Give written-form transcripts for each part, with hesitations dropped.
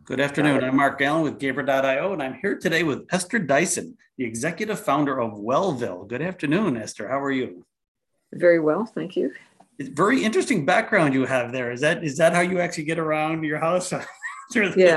Good afternoon. I'm Mark Allen with Gaber.io, and I'm here today with Esther Dyson, the executive founder of Wellville. Good afternoon, Esther. How are you? Very well, thank you. It's very interesting background you have there. Is that how you actually get around your house? Yeah,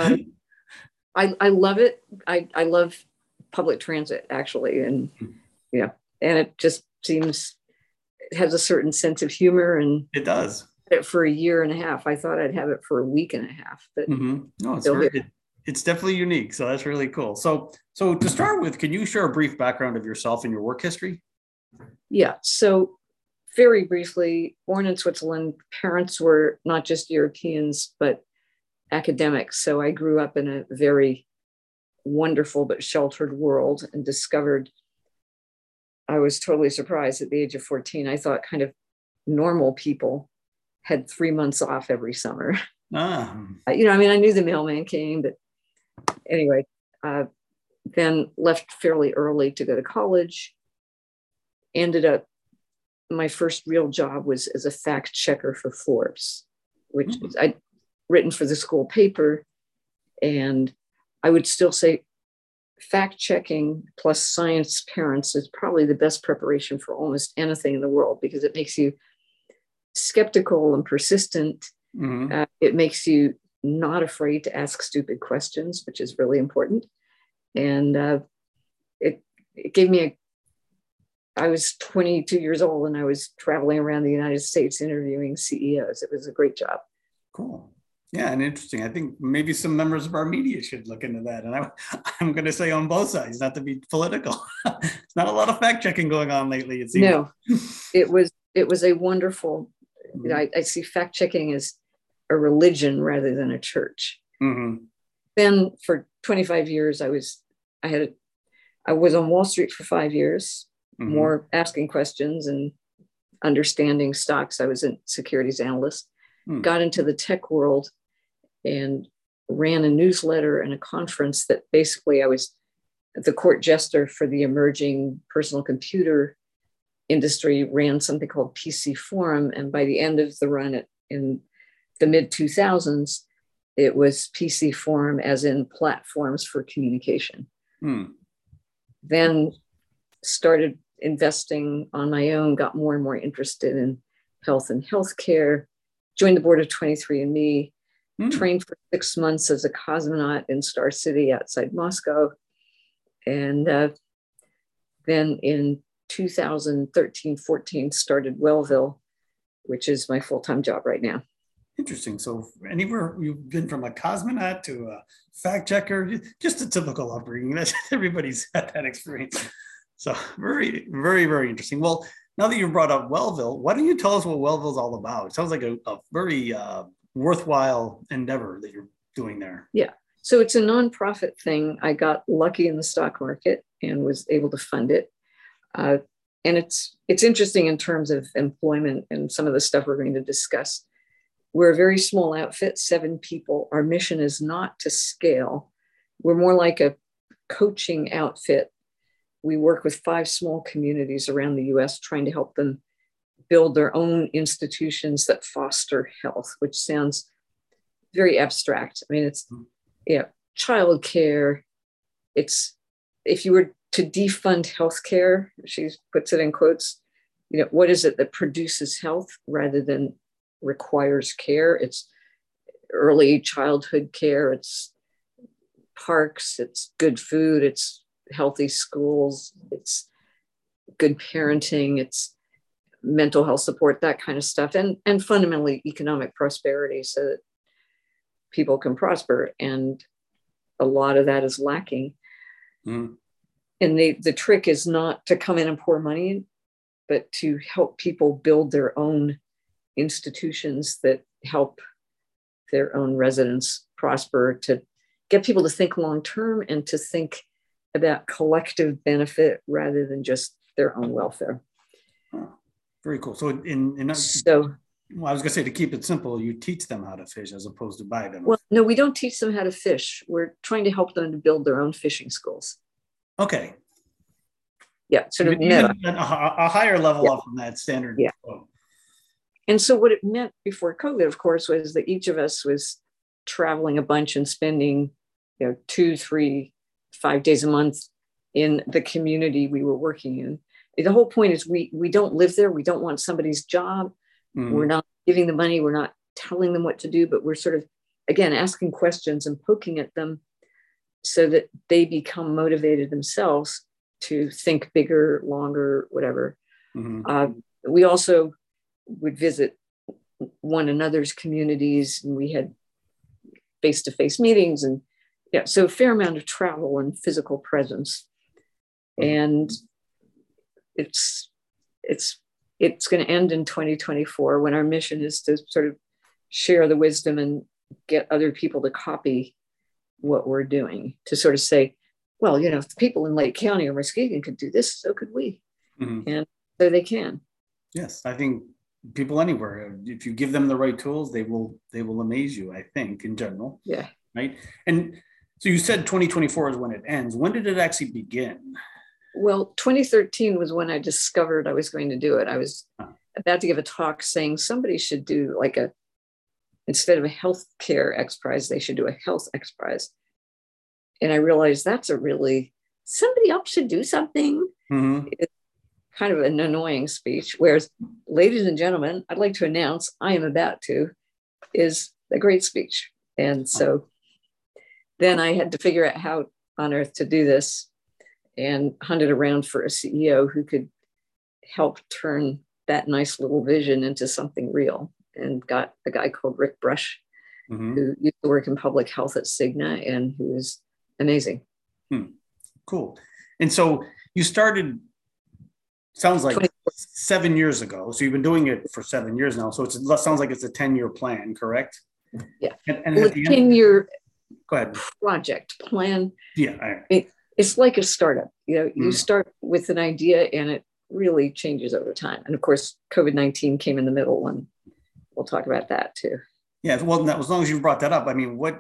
I love it. I love public transit actually, and yeah, and it just seems it has a certain sense of humor. And It does. for a year and a half, I thought I'd have it for a week and a half, but No, still here. it's definitely unique. So that's really cool. So to start with, can you share a brief background of yourself and your work history? Yeah. So very briefly, born in Switzerland, parents were not just Europeans but academics. So I grew up in a very wonderful but sheltered world and discovered I was totally surprised at the age of 14. I thought kind of normal people had 3 months off every summer. Ah, I knew the mailman came, but anyway, uh, then left fairly early to go to college. Ended up, my first real job was as a fact checker for Forbes, which I'd written for the school paper. And I would still say fact checking plus science parents is probably the best preparation for almost anything in the world because it makes you skeptical and persistent. It makes you not afraid to ask stupid questions, which is really important. And it gave me I was 22 years old and I was traveling around the United States interviewing CEOs. It was a great job. cool. Yeah, and interesting. I think maybe some members of our media should look into that. And I'm going to say on both sides, not to be political. It's not a lot of fact checking going on lately. It seems. No, it was a wonderful. I see fact checking as a religion rather than a church. Then for 25 years, I was on Wall Street for 5 years, more asking questions and understanding stocks. I was a securities analyst, got into the tech world and ran a newsletter and a conference that basically I was the court jester for the emerging personal computer industry, ran something called PC Forum. And by the end of the run in the mid 2000s, it was PC Forum as in platforms for communication. Then started investing on my own, got more and more interested in health and healthcare, joined the board of 23andMe, trained for 6 months as a cosmonaut in Star City outside Moscow. And then in 2013-14 started Wellville, which is my full-time job right now. Interesting. So anywhere you've been from a cosmonaut to a fact checker, just a typical upbringing. That's everybody's had that experience. So very, very, very interesting. Well, now that you've brought up Wellville, why don't you tell us what Wellville is all about? It sounds like a very worthwhile endeavor that you're doing there. Yeah. So it's a nonprofit thing. I got lucky in the stock market and was able to fund it. And it's interesting in terms of employment and some of the stuff we're going to discuss. We're a very small outfit, 7 people. Our mission is not to scale. We're more like a coaching outfit. We work with 5 small communities around the US trying to help them build their own institutions that foster health, which sounds very abstract. I mean, it's childcare. It's if you were to defund healthcare, she puts it in quotes, what is it that produces health rather than requires care? It's early childhood care, it's parks, it's good food, it's healthy schools, it's good parenting, it's mental health support, that kind of stuff, and fundamentally economic prosperity so that people can prosper. And a lot of that is lacking. And the trick is not to come in and pour money in, but to help people build their own institutions that help their own residents prosper, to get people to think long term and to think about collective benefit rather than just their own welfare. Very cool. So I was going to say, to keep it simple, you teach them how to fish as opposed to buy them. Well, no, we don't teach them how to fish. We're trying to help them to build their own fishing schools. Okay. Yeah, sort of meta. A higher level up from that standard. Yeah. And so what it meant before COVID, of course, was that each of us was traveling a bunch and spending, 2, 3, 5 days a month in the community we were working in. The whole point is we don't live there. We don't want somebody's job. We're not giving the money. We're not telling them what to do, but we're sort of, again, asking questions and poking at them so that they become motivated themselves to think bigger, longer, whatever. We also would visit one another's communities, and we had face-to-face meetings, and so a fair amount of travel and physical presence. And it's going to end in 2024, when our mission is to sort of share the wisdom and get other people to copy what we're doing, to sort of say, well, if the people in Lake County or Muskegon could do this, so could we. And so they can. Yes, I think people anywhere, if you give them the right tools, they will amaze you, I think, in general. Yeah. Right. And so you said 2024 is when it ends. When did it actually begin? Well, 2013 was when I discovered I was going to do it. I was about to give a talk saying somebody should do instead of a healthcare X Prize, they should do a health X Prize. And I realized that's somebody else should do something. It's kind of an annoying speech. Whereas, ladies and gentlemen, I'd like to announce I am about to is a great speech. And so then I had to figure out how on earth to do this, and hunted around for a CEO who could help turn that nice little vision into something real, and got a guy called Rick Brush, who used to work in public health at Cigna and who is amazing. Cool. And so you started, sounds like 7 years ago. So you've been doing it for 7 years now. So it sounds like it's a 10-year plan, correct? Yeah. And well, 10-year go ahead. Project plan. Yeah. It's like a startup. You start with an idea and it really changes over time. And of course, COVID-19 came in the middle, and we'll talk about that too. Yeah. Well, as long as you brought that up,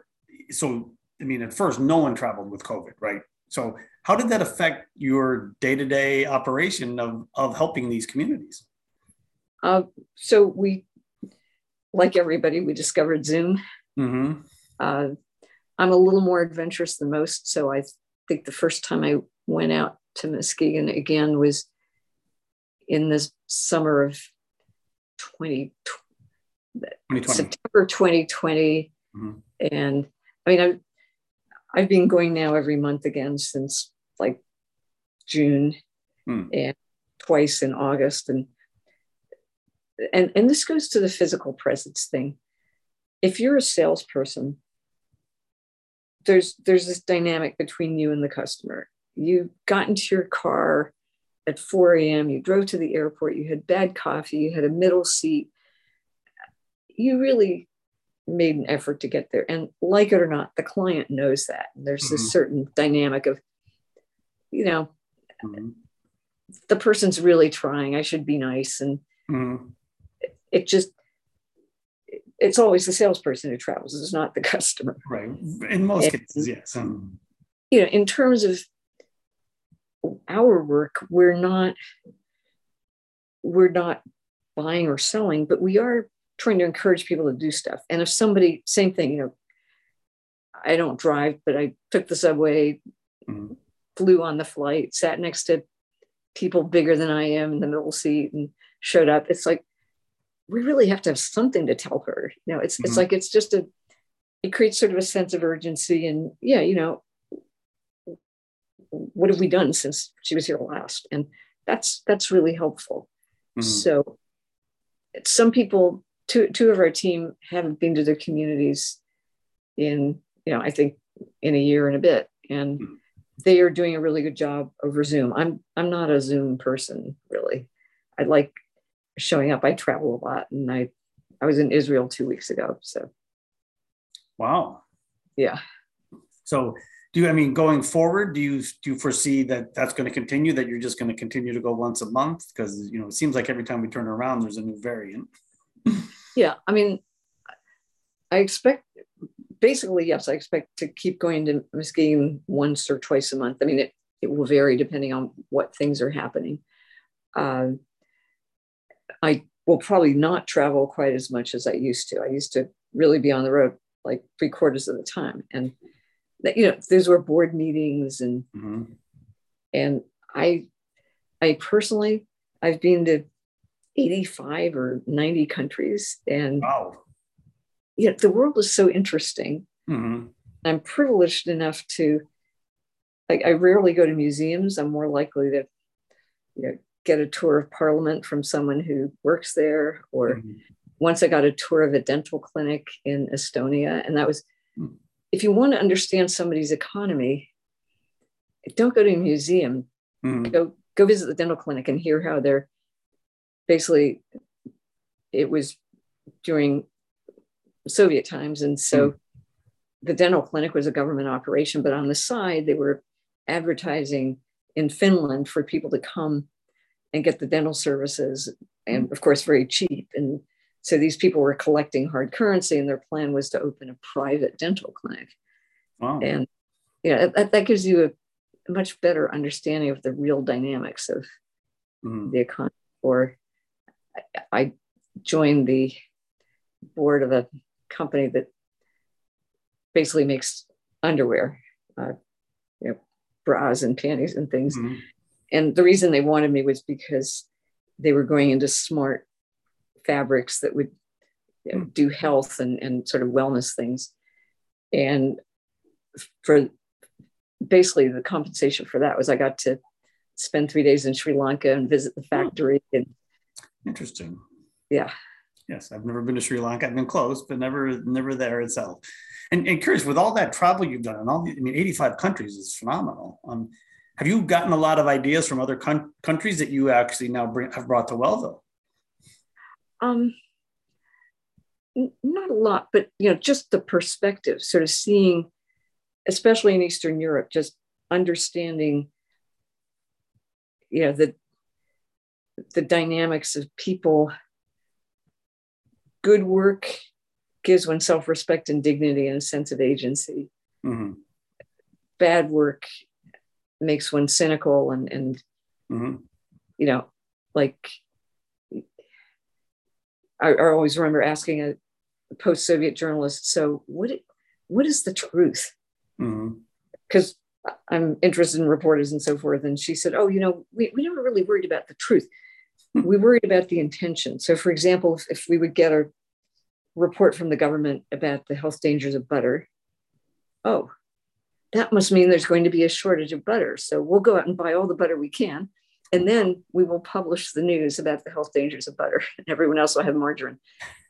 at first, no one traveled with COVID, right? So how did that affect your day-to-day operation of helping these communities? So we, like everybody, we discovered Zoom. I'm a little more adventurous than most. So I think the first time I went out to Muskegon again was in the summer of 2020. September 2020. And I've been going now every month again since like June, and twice in August. And this goes to the physical presence thing. If you're a salesperson, there's this dynamic between you and the customer. You got into your car at 4 a.m., you drove to the airport, you had bad coffee, you had a middle seat. You really made an effort to get there. And like it or not, the client knows that. And there's this certain dynamic of, the person's really trying, I should be nice. And it's always the salesperson who travels. It's not the customer. Right. In most cases, yes. In terms of our work, we're not buying or selling, but we are trying to encourage people to do stuff. And if somebody, same thing, I don't drive, but I took the subway, flew on the flight, sat next to people bigger than I am in the middle seat and showed up. It's like, we really have to have something to tell her. It's like, it's just it creates sort of a sense of urgency. And what have we done since she was here last? And that's really helpful. So some people, two of our team haven't been to their communities in, I think in a year and a bit. And they are doing a really good job over Zoom. I'm not a Zoom person, really. I like showing up. I travel a lot, and I was in Israel 2 weeks ago. So, wow. Yeah. So, going forward, do you foresee that that's going to continue? That you're just going to continue to go once a month? Because it seems like every time we turn around, there's a new variant. Yeah, I expect. Basically, yes, I expect to keep going to Muskegon once or twice a month. It will vary depending on what things are happening. I will probably not travel quite as much as I used to. I used to really be on the road like 3/4 of the time. And that, those were board meetings, and and I personally, I've been to 85 or 90 countries, and wow. The world is so interesting. I'm privileged enough to, like, I rarely go to museums. I'm more likely to, get a tour of Parliament from someone who works there. Or once I got a tour of a dental clinic in Estonia, and that was, if you want to understand somebody's economy, don't go to a museum. Go visit the dental clinic and hear how they're basically, it was during Soviet times. And so the dental clinic was a government operation, but on the side, they were advertising in Finland for people to come and get the dental services. And of course, very cheap. And so these people were collecting hard currency, and their plan was to open a private dental clinic. Wow. And that gives you a much better understanding of the real dynamics of the economy. Or I joined the board of a company that basically makes underwear, bras and panties and things. And the reason they wanted me was because they were going into smart fabrics that would do health and sort of wellness things. And for basically the compensation for that was I got to spend 3 days in Sri Lanka and visit the factory. And interesting. Yeah. Yes, I've never been to Sri Lanka. I've been close, but never there itself. And curious, with all that travel you've done, and 85 countries is phenomenal. Have you gotten a lot of ideas from other countries that you actually now have brought to Wellville? Not a lot, but just the perspective, sort of seeing, especially in Eastern Europe, just understanding, the dynamics of people. Good work gives one self-respect and dignity and a sense of agency. Bad work makes one cynical and like I always remember asking a post-Soviet journalist, so what is the truth? Because I'm interested in reporters and so forth. And she said, we never really worried about the truth. We worried about the intention. So for example, if we would get a report from the government about the health dangers of butter, that must mean there's going to be a shortage of butter. So we'll go out and buy all the butter we can, and then we will publish the news about the health dangers of butter, and everyone else will have margarine.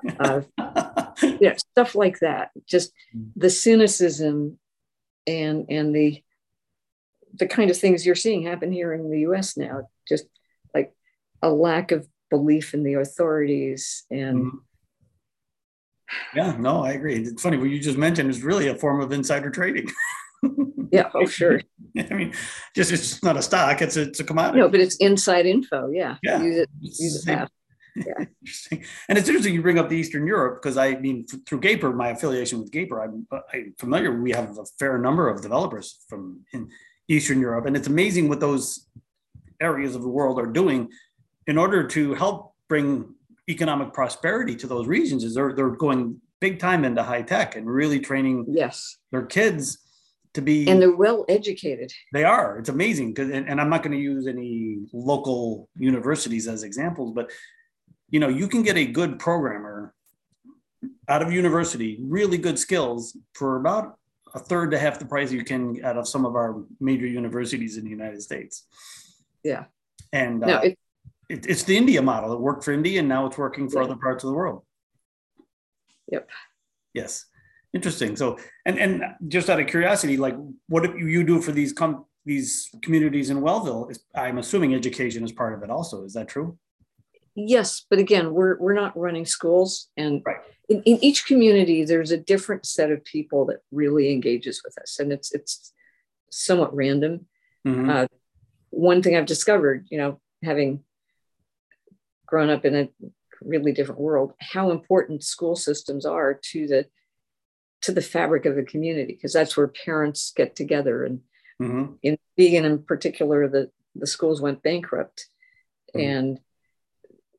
Stuff like that. Just the cynicism and the kind of things you're seeing happen here in the US now, just like a lack of belief in the authorities. And yeah, no, I agree. It's funny, what you just mentioned is really a form of insider trading. Yeah, sure. I mean, it's not a stock, it's a commodity. No, but it's inside info. Yeah. Use it fast. Yeah. Interesting. And it's interesting you bring up the Eastern Europe, because I mean, through Gaper, my affiliation with Gaper, I'm familiar. We have a fair number of developers from in Eastern Europe, and it's amazing what those areas of the world are doing in order to help bring economic prosperity to those regions. Is they're going big time into high tech and really training their kids to be, and they're well educated. They are. It's amazing, because and I'm not going to use any local universities as examples, but you can get a good programmer out of university, really good skills, for about a third to half the price you can out of some of our major universities in the United States. Yeah. And it's the India model. It worked for India, and now it's working for other parts of the world. Yep. Yes. Interesting. So, and just out of curiosity, like, what do you do for these communities in Wellville? I'm assuming education is part of it also. Is that true? Yes, but again, we're not running schools, and in each community, there's a different set of people that really engages with us, and it's somewhat random. One thing I've discovered, having grown up in a really different world, how important school systems are to the fabric of the community, because that's where parents get together. And in Vegan in particular, the schools went bankrupt, and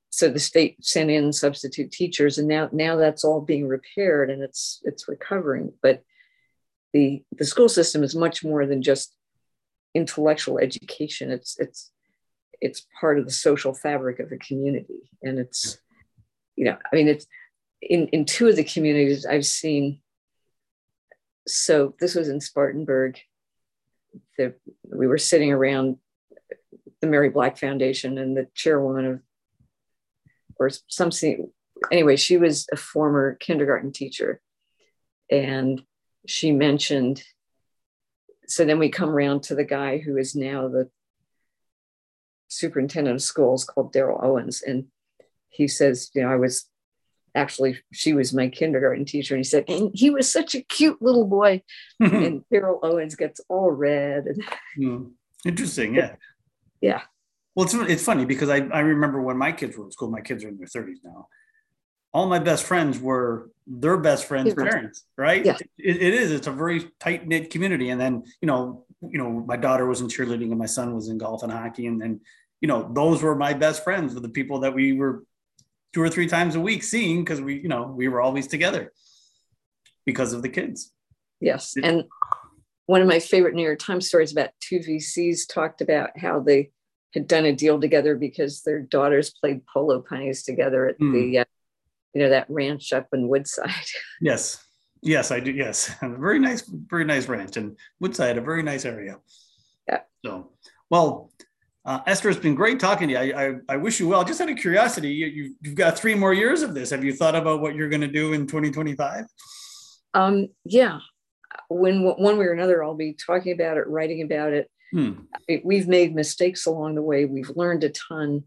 so the state sent in substitute teachers, and now that's all being repaired and it's recovering. But the school system is much more than just intellectual education. It's part of the social fabric of the community, and it's, I mean, it's in two of the communities I've seen. So this was in Spartanburg. We were sitting around the Mary Black Foundation, and the chairwoman of, or something, anyway, she was a former kindergarten teacher. And she mentioned, so then we come around to the guy who is now the superintendent of schools, called Daryl Owens. And he says, she was my kindergarten teacher. And he said, and he was such a cute little boy. And Daryl Owens gets all red. Interesting. Yeah. Yeah. Well, it's funny because I remember when my kids were in school, my kids are in their 30s now. All my best friends were their best friends' parents, right? Yeah. It's a very tight knit community. And then, my daughter was in cheerleading and my son was in golf and hockey. And then, those were my best friends, were the people that we were 2 or 3 times a week seeing, because we were always together because of the kids. Yes. And one of my favorite New York Times stories about 2 VCs talked about how they had done a deal together because their daughters played polo ponies together at the, that ranch up in Woodside. Yes, I do. Yes. Very nice ranch, and Woodside, a very nice area. Yeah. So, well, Esther, it's been great talking to you. I wish you well. Just out of curiosity, you've got 3 more years of this. Have you thought about what you're going to do in 2025? Yeah. When one way or another, I'll be talking about it, writing about it. We've made mistakes along the way. We've learned a ton.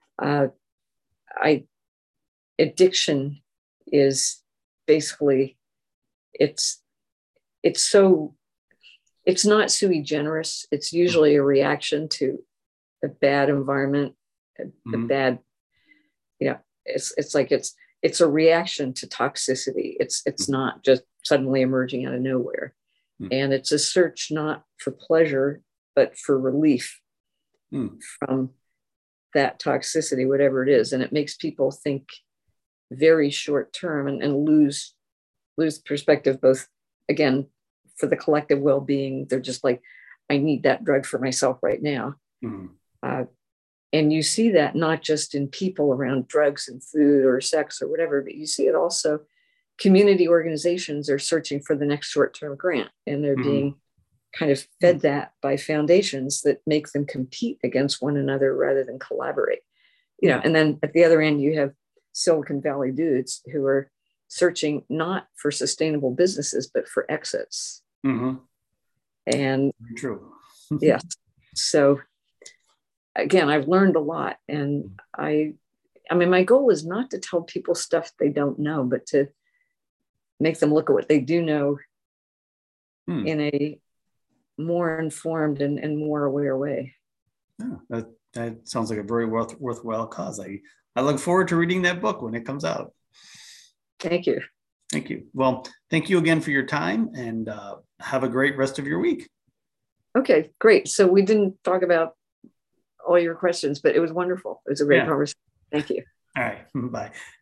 Addiction is basically, it's not sui generis. It's usually a reaction to a bad environment, a bad, it's a reaction to toxicity. It's not just suddenly emerging out of nowhere. And it's a search not for pleasure, but for relief from that toxicity, whatever it is. And it makes people think very short term and lose perspective, both, again, for the collective well-being. They're just like, I need that drug for myself right now. And you see that not just in people around drugs and food or sex or whatever, but you see it also. Community organizations are searching for the next short-term grant, and they're being kind of fed that by foundations that make them compete against one another rather than collaborate. And then at the other end, you have Silicon Valley dudes who are searching not for sustainable businesses, but for exits. And true. yes. So again, I've learned a lot. And I mean, my goal is not to tell people stuff they don't know, but to make them look at what they do know in a more informed and more aware way. Yeah, that sounds like a very worthwhile cause. I look forward to reading that book when it comes out. Thank you. Thank you. Well, thank you again for your time, and have a great rest of your week. Okay, great. So we didn't talk about all your questions, but it was wonderful. It was a great conversation. Thank you. All right. Bye.